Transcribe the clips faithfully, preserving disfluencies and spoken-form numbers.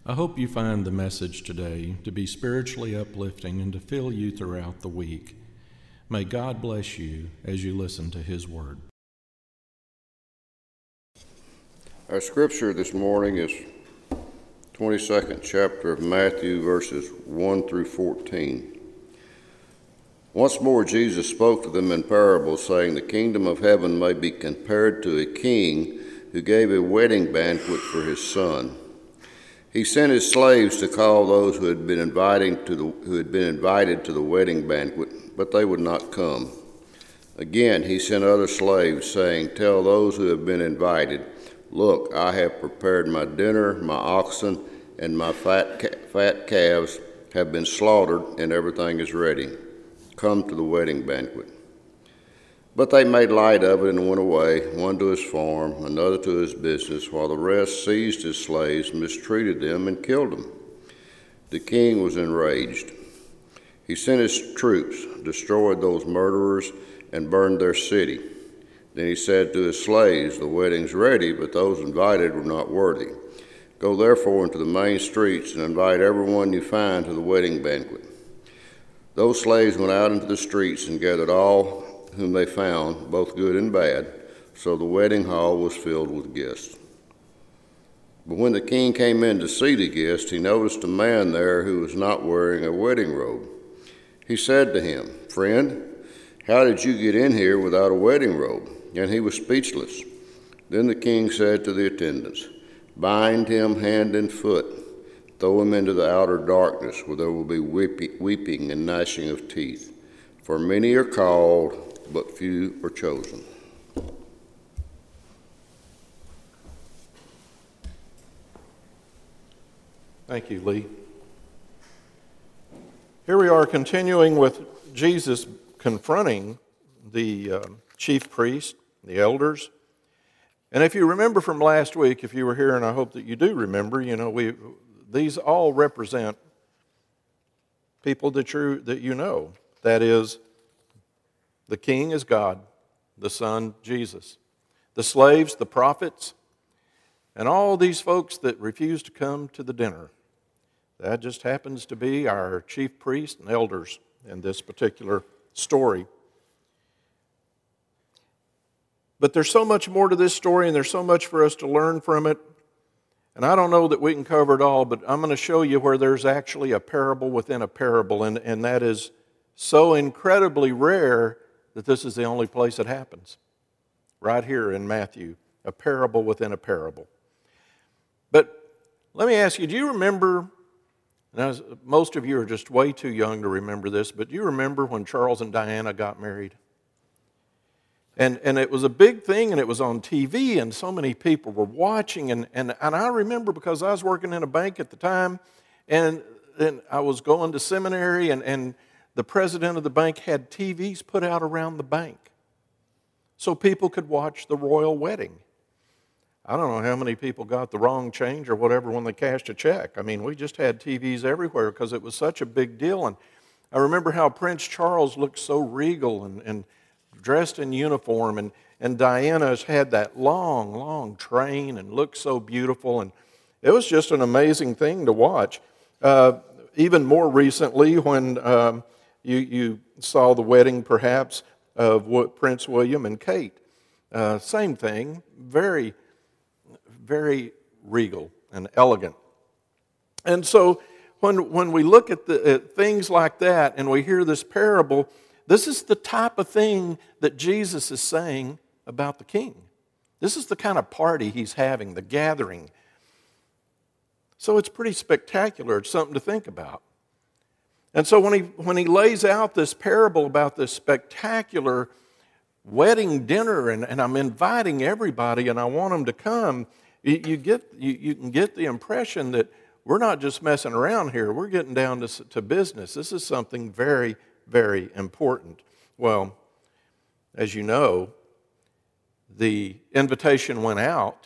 I hope you find the message today to be spiritually uplifting and to fill you throughout the week. May God bless you as you listen to His Word. Our scripture this morning is twenty-second chapter of Matthew, verses one through fourteen. Once more Jesus spoke to them in parables, saying, "The kingdom of heaven may be compared to a king who gave a wedding banquet for his son. He sent his slaves to call those who had been inviting to the who had been invited to the wedding banquet, but they would not come. Again he sent other slaves, saying, 'Tell those who have been invited, look, I have prepared my dinner, my oxen and my fat fat calves have been slaughtered, and everything is ready. Come to the wedding banquet.' But they made light of it and went away, one to his farm, another to his business, while the rest seized his slaves, mistreated them, and killed them. The king was enraged. He sent his troops, destroyed those murderers, and burned their city. Then he said to his slaves, 'The wedding's ready, but those invited were not worthy. Go therefore into the main streets and invite everyone you find to the wedding banquet.' Those slaves went out into the streets and gathered all whom they found, both good and bad, so the wedding hall was filled with guests. But when the king came in to see the guests, he noticed a man there who was not wearing a wedding robe. He said to him, 'Friend, how did you get in here without a wedding robe?' And he was speechless. Then the king said to the attendants, 'Bind him hand and foot, throw him into the outer darkness, where there will be weeping and gnashing of teeth. For many are called, but few are chosen.'" Thank you, Lee. Here we are continuing with Jesus confronting the uh, chief priest, the elders. And if you remember from last week, if you were here, and I hope that you do remember, you know, we these all represent people that you that you know. That is, the king is God, the Son, Jesus. The slaves, the prophets, and all these folks that refuse to come to the dinner. That just happens to be our chief priests and elders in this particular story. But there's so much more to this story, and there's so much for us to learn from it. And I don't know that we can cover it all, but I'm going to show you where there's actually a parable within a parable, and, and that is so incredibly rare that this is the only place it happens. Right here in Matthew, a parable within a parable. But let me ask you, do you remember, and most of you are just way too young to remember this, but do you remember when Charles and Diana got married? And and it was a big thing, and it was on T V, and so many people were watching, and, and, and I remember because I was working in a bank at the time, and, and I was going to seminary, and, and the president of the bank had T Vs put out around the bank so people could watch the royal wedding. I don't know how many people got the wrong change or whatever when they cashed a check. I mean, we just had T Vs everywhere because it was such a big deal. And I remember how Prince Charles looked so regal and, and dressed in uniform, and, and Diana's had that long, long train and looked so beautiful. And it was just an amazing thing to watch. Uh, even more recently, when um, You, you saw the wedding, perhaps, of Prince William and Kate. Uh, same thing, very, very regal and elegant. And so when, when we look at, the, at things like that and we hear this parable, this is the type of thing that Jesus is saying about the king. This is the kind of party he's having, the gathering. So it's pretty spectacular. It's something to think about. And so when he when he lays out this parable about this spectacular wedding dinner, and, and I'm inviting everybody and I want them to come, you, you get you, you can get the impression that we're not just messing around here. We're getting down to, to business. This is something very, very important. Well, as you know, the invitation went out,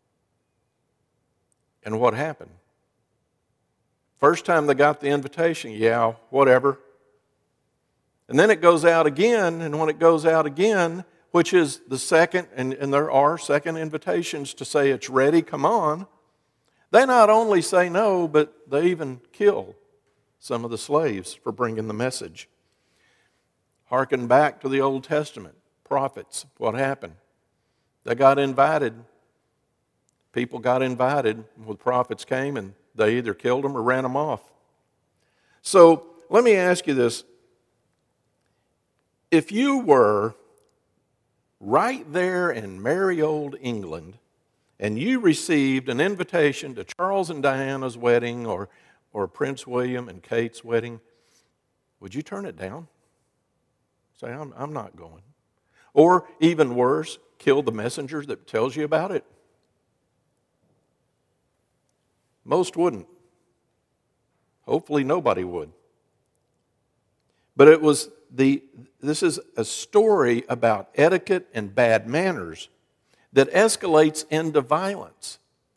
and what happened? First time they got the invitation, yeah, whatever. And then it goes out again, and when it goes out again, which is the second, and, and there are second invitations to say it's ready, come on, They not only say no, but they even kill some of the slaves for bringing the message. Harken back to the Old Testament, prophets, what happened? They got invited. People got invited when the prophets came, and they either killed them or ran them off. So let me ask you this. If you were right there in merry old England, and you received an invitation to Charles and Diana's wedding or, or Prince William and Kate's wedding, would you turn it down? Say, I'm, I'm not going. Or even worse, kill the messenger that tells you about it? Most wouldn't. Hopefully nobody would. But it was the, this is a story about etiquette and bad manners that escalates into violence.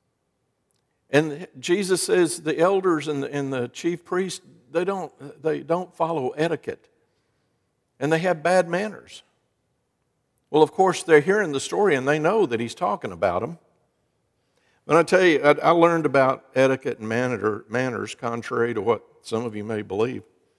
And Jesus says the elders and the, and the chief priests, they don't, they don't follow etiquette. And they have bad manners. Well, of course, they're hearing the story and they know that he's talking about them. But I tell you, I, I learned about etiquette and manner, manners contrary to what some of you may believe.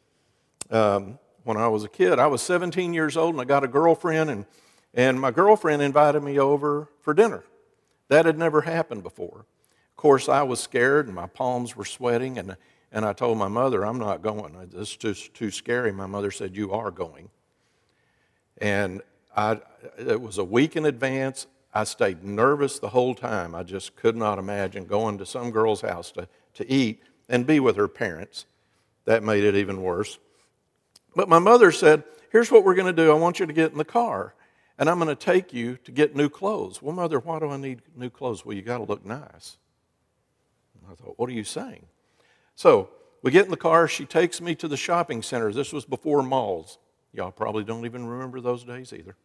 Um, when I was a kid, I was seventeen years old and I got a girlfriend, and, and my girlfriend invited me over for dinner. That had never happened before. Of course, I was scared and my palms were sweating, and, and I told my mother, I'm not going. This is too, too scary. My mother said, you are going. And I, it was a week in advance. I stayed nervous the whole time. I just could not imagine going to some girl's house to, to eat and be with her parents. That made it even worse. But my mother said, here's what we're going to do. I want you to get in the car, and I'm going to take you to get new clothes. Well, Mother, why do I need new clothes? Well, you got to look nice. And I thought, what are you saying? So we get in the car. She takes me to the shopping center. This was before malls. Y'all probably don't even remember those days either.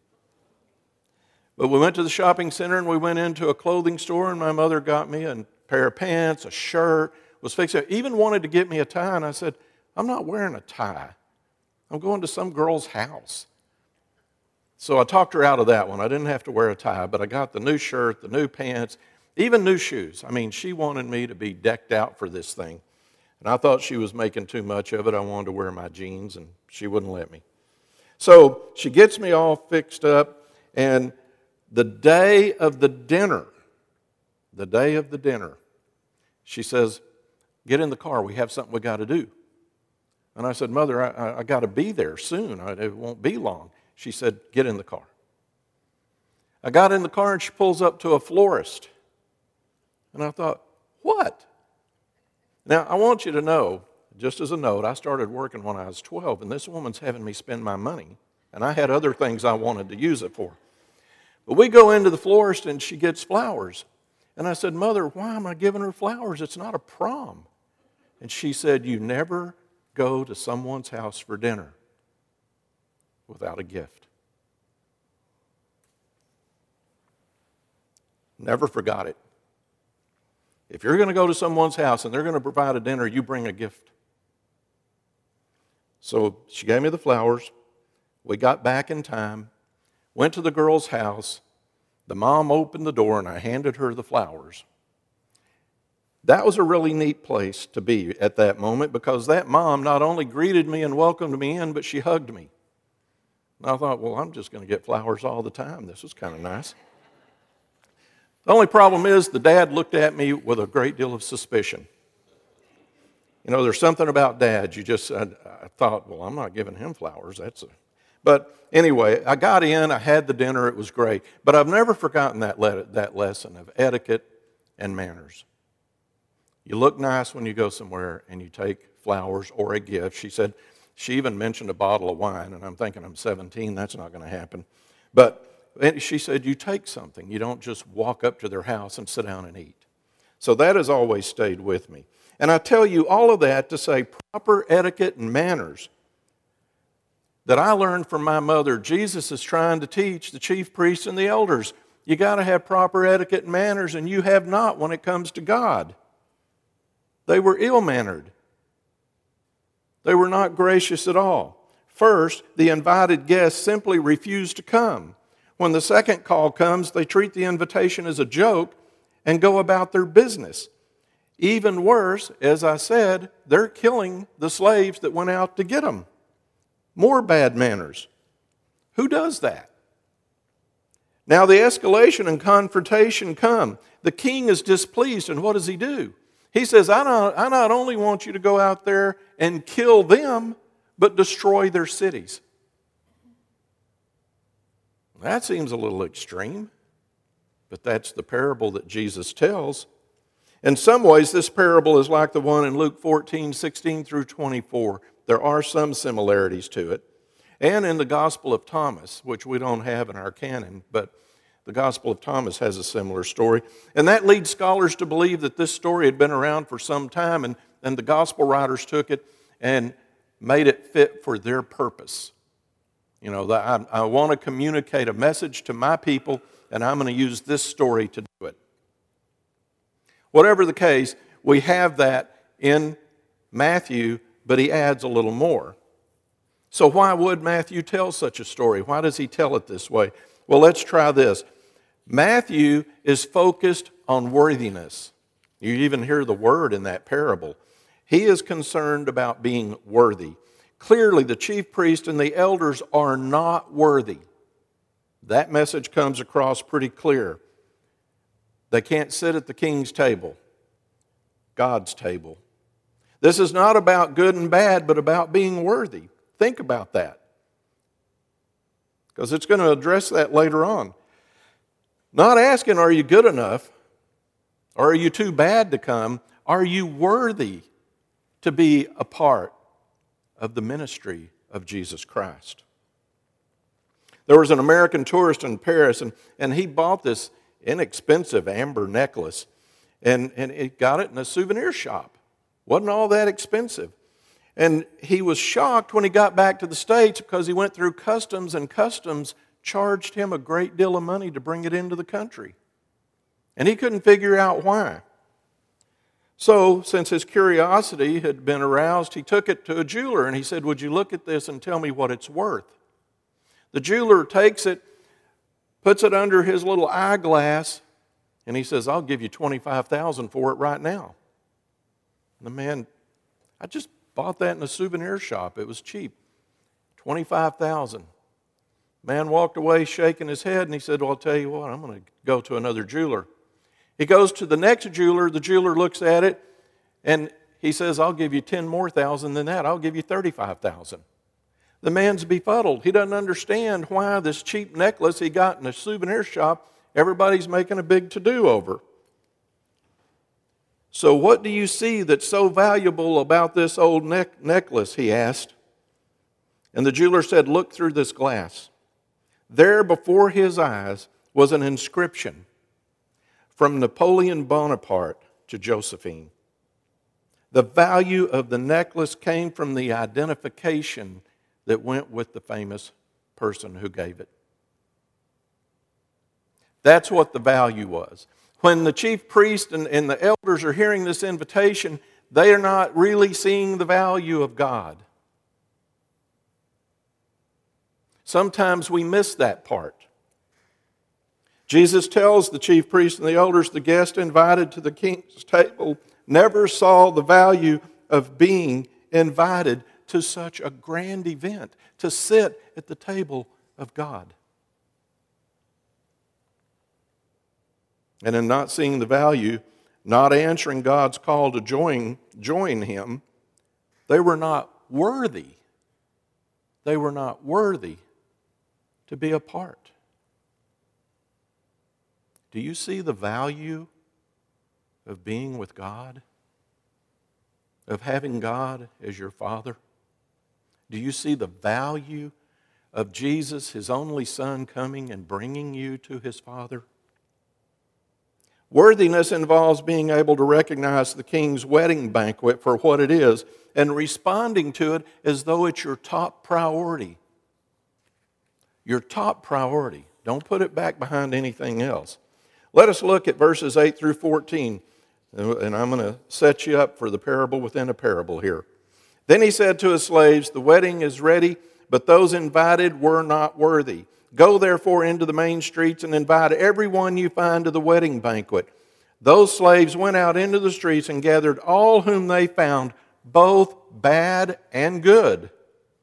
But we went to the shopping center and we went into a clothing store, and my mother got me a pair of pants, a shirt, was fixing, even wanted to get me a tie, and I said, I'm not wearing a tie. I'm going to some girl's house. So I talked her out of that one. I didn't have to wear a tie, but I got the new shirt, the new pants, even new shoes. I mean, she wanted me to be decked out for this thing. And I thought she was making too much of it. I wanted to wear my jeans, and she wouldn't let me. So she gets me all fixed up, and the day of the dinner, the day of the dinner, she says, get in the car. We have something we got to do. And I said, Mother, I, I got to be there soon. I, it won't be long. She said, get in the car. I got in the car and she pulls up to a florist. And I thought, what? Now, I want you to know, just as a note, I started working when I was twelve, and this woman's having me spend my money. And I had other things I wanted to use it for. But we go into the florist and she gets flowers. And I said, Mother, why am I giving her flowers? It's not a prom. And she said, you never go to someone's house for dinner without a gift. Never forgot it. If you're going to go to someone's house and they're going to provide a dinner, you bring a gift. So she gave me the flowers. We got back in time, went to the girl's house. The mom opened the door and I handed her the flowers. That was a really neat place to be at that moment, because that mom not only greeted me and welcomed me in, but she hugged me. And I thought, well, I'm just going to get flowers all the time. This was kind of nice. The only problem is the dad looked at me with a great deal of suspicion. You know, there's something about dads. You just, I, I thought, well, I'm not giving him flowers. That's a... But anyway, I got in, I had the dinner, it was great. But I've never forgotten that, le- that lesson of etiquette and manners. You look nice when you go somewhere and you take flowers or a gift. She said, she even mentioned a bottle of wine, and I'm thinking I'm seventeen, that's not going to happen. But she said, you take something. You don't just walk up to their house and sit down and eat. So that has always stayed with me. And I tell you all of that to say proper etiquette and manners that I learned from my mother. Jesus is trying to teach the chief priests and the elders. You got to have proper etiquette and manners, and you have not when it comes to God. They were ill-mannered. They were not gracious at all. First, the invited guests simply refused to come. When the second call comes, they treat the invitation as a joke and go about their business. Even worse, as I said, they're killing the slaves that went out to get them. More bad manners. Who does that? Now the escalation and confrontation come. The king is displeased, and what does he do? He says, I not, I not only want you to go out there and kill them, but destroy their cities. That seems a little extreme, but that's the parable that Jesus tells. In some ways, this parable is like the one in Luke fourteen, sixteen through twenty-four. There are some similarities to it. And in the Gospel of Thomas, which we don't have in our canon, but the Gospel of Thomas has a similar story. And that leads scholars to believe that this story had been around for some time, and, and the Gospel writers took it and made it fit for their purpose. You know, I, I want to communicate a message to my people, and I'm going to use this story to do it. Whatever the case, we have that in Matthew, but he adds a little more. So why would Matthew tell such a story? Why does he tell it this way? Well, let's try this. Matthew is focused on worthiness. You even hear the word in that parable. He is concerned about being worthy. Clearly, the chief priest and the elders are not worthy. That message comes across pretty clear. They can't sit at the king's table, God's table. This is not about good and bad, but about being worthy. Think about that, because it's going to address that later on. Not asking, are you good enough, or are you too bad to come? Are you worthy to be a part of the ministry of Jesus Christ? There was an American tourist in Paris, and, and he bought this inexpensive amber necklace, and, and he got it in a souvenir shop. Wasn't all that expensive. And he was shocked when he got back to the States because he went through customs, and customs charged him a great deal of money to bring it into the country. And he couldn't figure out why. So, since his curiosity had been aroused, he took it to a jeweler and he said, would you look at this and tell me what it's worth? The jeweler takes it, puts it under his little eyeglass, and he says, I'll give you twenty-five thousand dollars for it right now. And the man, I just bought that in a souvenir shop. It was cheap. twenty-five thousand dollars. Man walked away shaking his head, and he said, well, I'll tell you what, I'm going to go to another jeweler. He goes to the next jeweler. The jeweler looks at it, and he says, I'll give you ten more thousand than that. I'll give you thirty-five thousand. The man's befuddled. He doesn't understand why this cheap necklace he got in a souvenir shop, everybody's making a big to-do over. So what do you see that's so valuable about this old neck- necklace, he asked. And the jeweler said, look through this glass. There before his eyes was an inscription from Napoleon Bonaparte to Josephine. The value of the necklace came from the identification that went with the famous person who gave it. That's what the value was. When the chief priest and, and the elders are hearing this invitation, they are not really seeing the value of God. Sometimes we miss that part. Jesus tells the chief priests and the elders, the guest invited to the king's table never saw the value of being invited to such a grand event, to sit at the table of God. And in not seeing the value, not answering God's call to join, join Him, they were not worthy. They were not worthy to be a part. Do you see the value of being with God? Of having God as your Father? Do you see the value of Jesus, His only Son, coming and bringing you to His Father? Worthiness involves being able to recognize the King's wedding banquet for what it is and responding to it as though it's your top priority. Your top priority. Don't put it back behind anything else. Let us look at verses eight through fourteen, and I'm going to set you up for the parable within a parable here. Then he said to his slaves, the wedding is ready, but those invited were not worthy. Go therefore into the main streets and invite everyone you find to the wedding banquet. Those slaves went out into the streets and gathered all whom they found, both bad and good.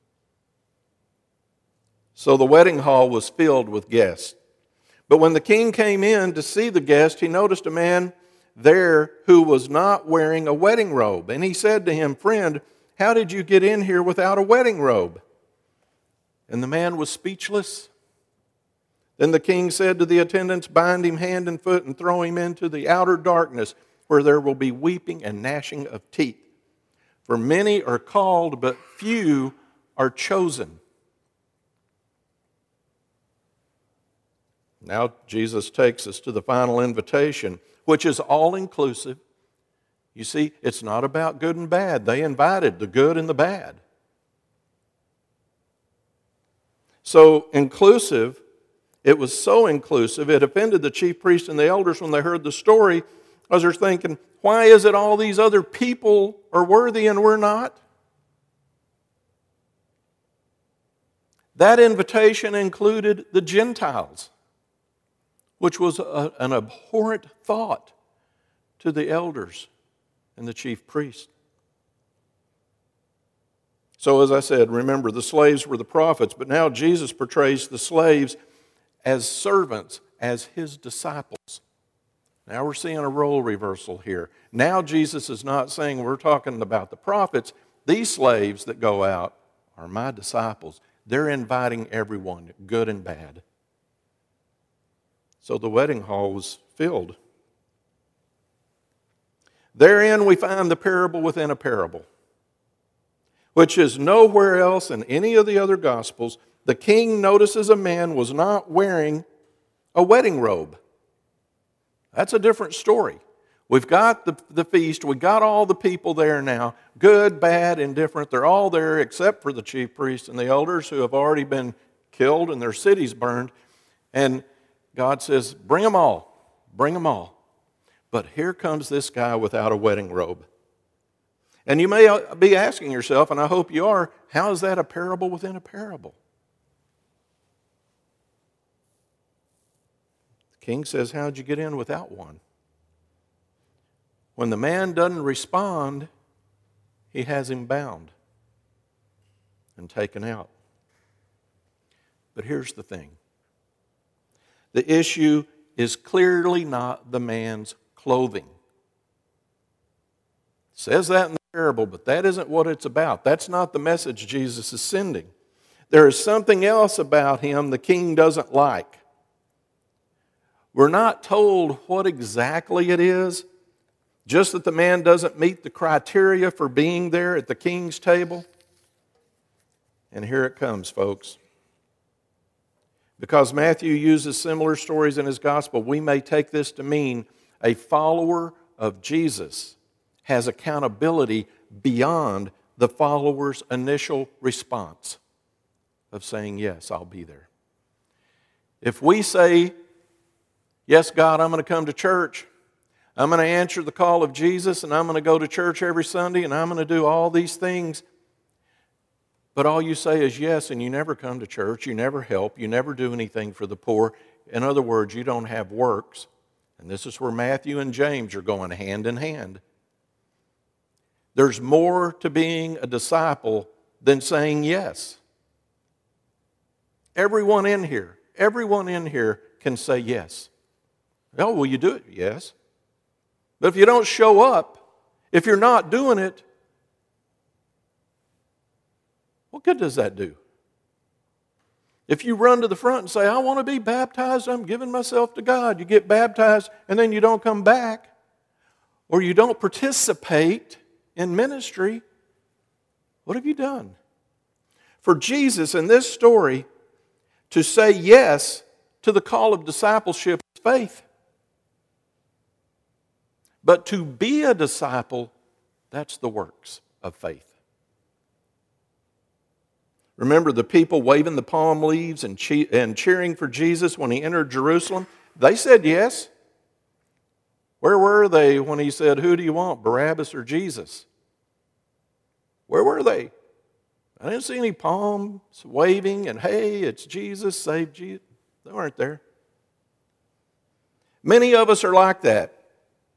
So the wedding hall was filled with guests. But when the king came in to see the guest, he noticed a man there who was not wearing a wedding robe. And he said to him, "Friend, how did you get in here without a wedding robe?" And the man was speechless. Then the king said to the attendants, "Bind him hand and foot and throw him into the outer darkness, where there will be weeping and gnashing of teeth. For many are called, but few are chosen." Now Jesus takes us to the final invitation, which is all-inclusive. You see, it's not about good and bad. They invited the good and the bad. So inclusive, it was so inclusive, it offended the chief priests and the elders when they heard the story, because they're thinking, why is it all these other people are worthy and we're not? That invitation included the Gentiles, which was a, an abhorrent thought to the elders and the chief priests. So as I said, remember, the slaves were the prophets, but now Jesus portrays the slaves as servants, as his disciples. Now we're seeing a role reversal here. Now Jesus is not saying we're talking about the prophets. These slaves that go out are my disciples. They're inviting everyone, good and bad. So the wedding hall was filled. Therein we find the parable within a parable, which is nowhere else in any of the other Gospels. The king notices a man was not wearing a wedding robe. That's a different story. We've got the, the feast. We've got all the people there now, good, bad, indifferent. They're all there except for the chief priests and the elders who have already been killed and their cities burned. And God says, bring them all. Bring them all. But here comes this guy without a wedding robe. And you may be asking yourself, and I hope you are, how is that a parable within a parable? The king says, how'd you get in without one? When the man doesn't respond, he has him bound and taken out. But here's the thing. The issue is clearly not the man's clothing. It says that in the parable, but that isn't what it's about. That's not the message Jesus is sending. There is something else about him the king doesn't like. We're not told what exactly it is, just that the man doesn't meet the criteria for being there at the king's table. And here it comes, folks. Because Matthew uses similar stories in his gospel, we may take this to mean a follower of Jesus has accountability beyond the follower's initial response of saying, yes, I'll be there. If we say, yes, God, I'm going to come to church, I'm going to answer the call of Jesus, and I'm going to go to church every Sunday, and I'm going to do all these things, but all you say is yes, and you never come to church, you never help, you never do anything for the poor. In other words, you don't have works. And this is where Matthew and James are going hand in hand. There's more to being a disciple than saying yes. Everyone in here, everyone in here can say yes. Oh, will you do it? Yes. But if you don't show up, if you're not doing it, what good does that do? If you run to the front and say, I want to be baptized, I'm giving myself to God, you get baptized and then you don't come back, or you don't participate in ministry, what have you done? For Jesus in this story, to say yes to the call of discipleship is faith. But to be a disciple, that's the works of faith. Remember the people waving the palm leaves and, che- and cheering for Jesus when he entered Jerusalem? They said yes. Where were they when he said, who do you want, Barabbas or Jesus? Where were they? I didn't see any palms waving and, hey, it's Jesus, save Jesus. They weren't there. Many of us are like that.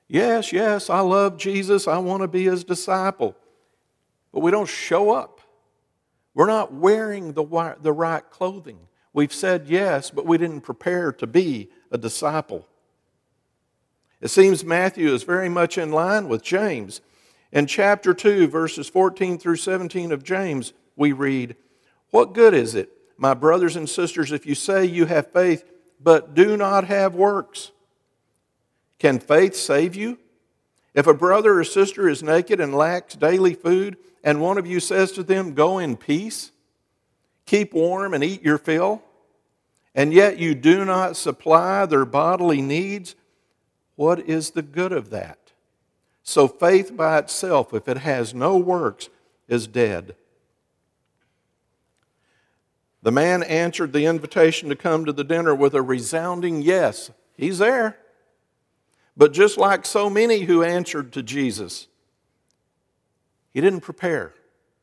Yes, yes, I love Jesus. I want to be his disciple. But we don't show up. We're not wearing the wi- the right clothing. We've said yes, but we didn't prepare to be a disciple. It seems Matthew is very much in line with James. In chapter two, verses fourteen through seventeen of James, we read, "What good is it, my brothers and sisters, if you say you have faith, but do not have works? Can faith save you? If a brother or sister is naked and lacks daily food, and one of you says to them, 'Go in peace, keep warm and eat your fill,' and yet you do not supply their bodily needs, what is the good of that? So faith by itself, if it has no works, is dead." The man answered the invitation to come to the dinner with a resounding yes. He's there. But just like so many who answered to Jesus, he didn't prepare.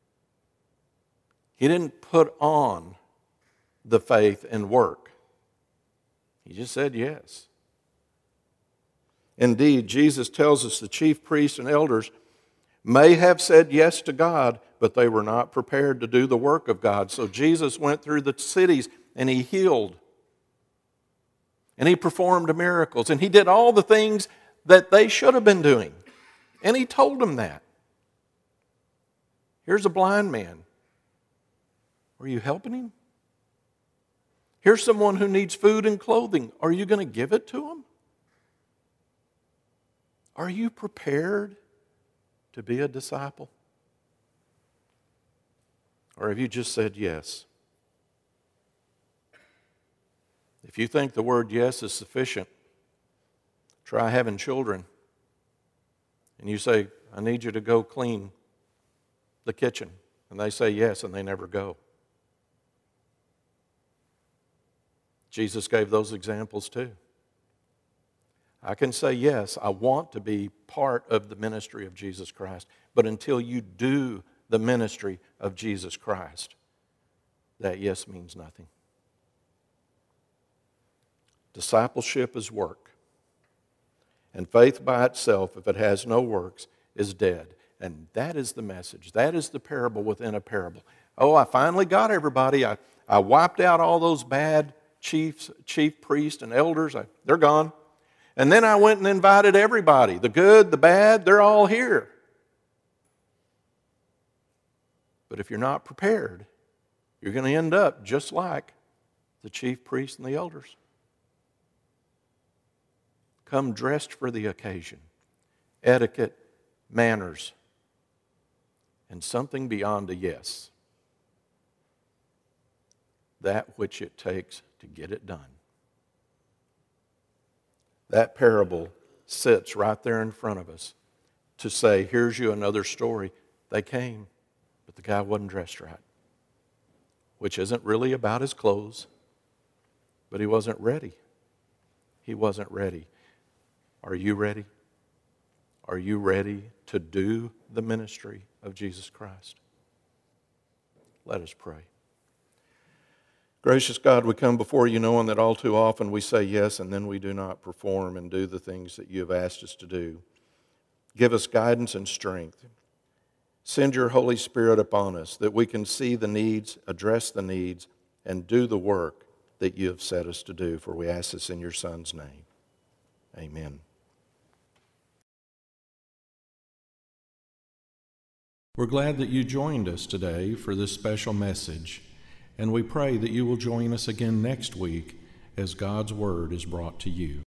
He didn't put on the faith and work. He just said yes. Indeed, Jesus tells us the chief priests and elders may have said yes to God, but they were not prepared to do the work of God. So Jesus went through the cities and he healed. And he performed miracles. And he did all the things that they should have been doing. And he told them that. Here's a blind man. Are you helping him? Here's someone who needs food and clothing. Are you going to give it to him? Are you prepared to be a disciple? Or have you just said yes? If you think the word yes is sufficient, try having children. And you say, "I need you to go clean the kitchen." And they say yes, and they never go. Jesus gave those examples too. I can say yes, I want to be part of the ministry of Jesus Christ. But until you do the ministry of Jesus Christ, that yes means nothing. Discipleship is work. And faith by itself, if it has no works, is dead. And that is the message. That is the parable within a parable. Oh, I finally got everybody. I, I wiped out all those bad chiefs, chief priests and elders. I, they're gone. And then I went and invited everybody. The good, the bad, they're all here. But if you're not prepared, you're going to end up just like the chief priests and the elders. Come dressed for the occasion. Etiquette, manners, and something beyond a yes. That which it takes to get it done. That parable sits right there in front of us to say, here's you another story. They came, but the guy wasn't dressed right. Which isn't really about his clothes, but he wasn't ready. He wasn't ready. Are you ready? Are you ready to do the ministry of Jesus Christ? Let us pray. Gracious God, we come before you knowing that all too often we say yes and then we do not perform and do the things that you have asked us to do. Give us guidance and strength. Send your Holy Spirit upon us that we can see the needs, address the needs, and do the work that you have set us to do. For we ask this in your Son's name. Amen. We're glad that you joined us today for this special message, and we pray that you will join us again next week as God's Word is brought to you.